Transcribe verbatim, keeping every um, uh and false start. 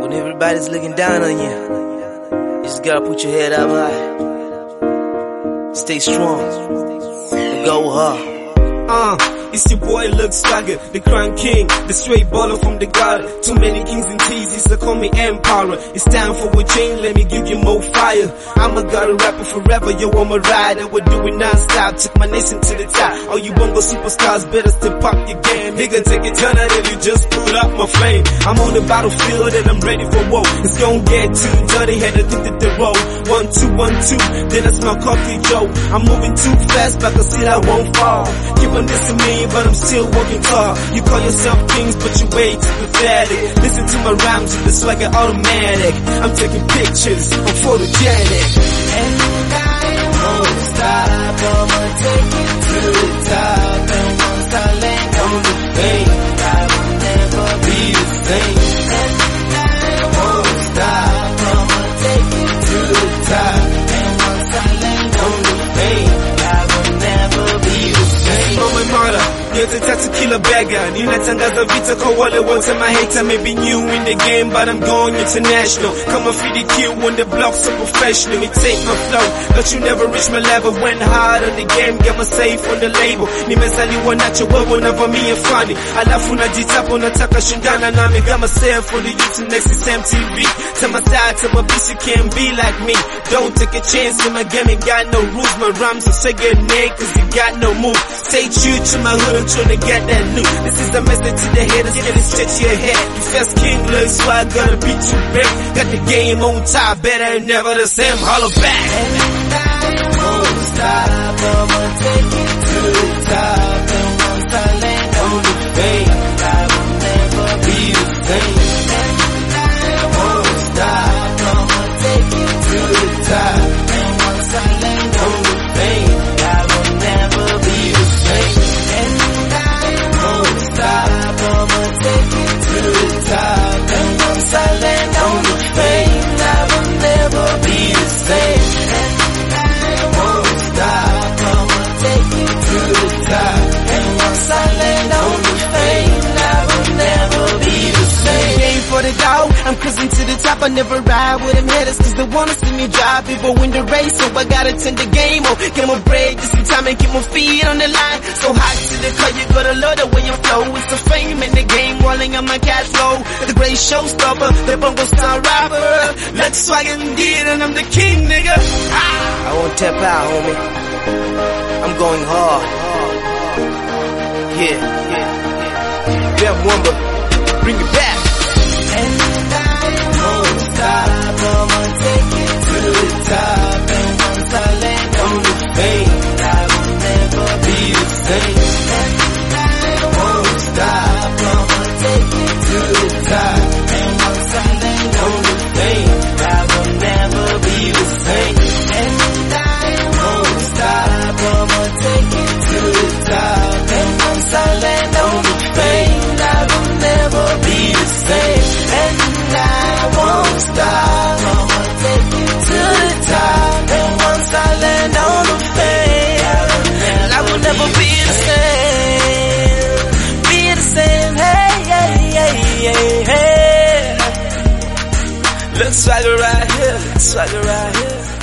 When everybody's looking down on you, you just gotta put your head up high. Stay strong and go hard. Uh, it's your boy Lux Swagger, the crown king, the straight baller from the garden. Too many kings and teasers, so call me Empire. It's time for a change, let me give you more fire. I'm a god rapper forever, yo, I'm a rider. We're doing non-stop, took my nation to the top. All you bongo superstars better step up your game. Nigga, take a turn out and you just put up my flame. I'm on the battlefield and I'm ready for war. It's gonna get too dirty, had to think that the road. One, two, one, two, then I smell coffee, Joe. I'm moving too fast, but I can see that I won't fall. Keep on dissing me, but I'm still working hard. You call yourself kings, but you're way too pathetic. Listen to my rhymes with the swagger automatic. I'm taking pictures, I'm photogenic. And I won't stop, I'ma take it to the top. And once I land on the fame, I will never be the same. And I won't stop, I'ma take it to the top. And once I land on the fame, I will never be the same. Oh my mother, yote tatu kila bega. Ninatangaza vita kwa wale wote mahata. Maybe new in the game, but I'm going international. Come and feed the Q on the block, so professional. Me take my flow, but you never reach my level. Went hard on the game, get my safe on the label. Nimezaliwa nacho wewe unavamia funny. Alafu najitapo nataka shindana nami. Got myself on the YouTube next to M T V. Tell my side, tell my bitch you can't be like me. Don't take a chance in my game, it got no rules. My rhymes are say get made cause it got no move. Stay true to my hood, I'm trying to get that loot. This is a message to the haters, get it straight to your head. You first king, look, so I gotta beat you back. Got the game on top, better and never the same, holler back. And I won't stop, I'ma take it to the top. And once I land on the fame, I will never be the same. And I won't stop, I'ma take it to the top. And once I land on the fame, I will never be the same. And I won't stop, I'ma take it to the top. And once I land on the fame, I will never be the same. And I won't stop, I'ma take it to the top. And once I land on the fame, I will never be the same. Aim for the dog, I'm cruising to the top. I never ride with them haters cause they wanna see me drive. People win the race, so I gotta turn the game on. Get my bread just in time and keep my feet on the line. So hot to the car, you gotta love the way you flow. It's the fame in the game, rolling on my cash flow. The great showstopper, the bongo star rapper. Let's swag indeed, and I'm the king, nigga. Ah. I won't tap out, homie. I'm going hard. Yeah, yeah. Death Wumba, bring it back. And I won't stop, I'ma take it to the top. And once I land on the fame, I will never be the same. And I won't stop, I'ma take it to the top. And once I land on the fame, I will never be the same. And I won't stop, I'ma take it to the top. And once I land on the fame, I will never be the same. And I won't stop, I'ma take it to the top. And once I land on the fame, I will never be the same. Be the same, hey, hey, hey, hey, hey. Look swagger right here, swagger right here.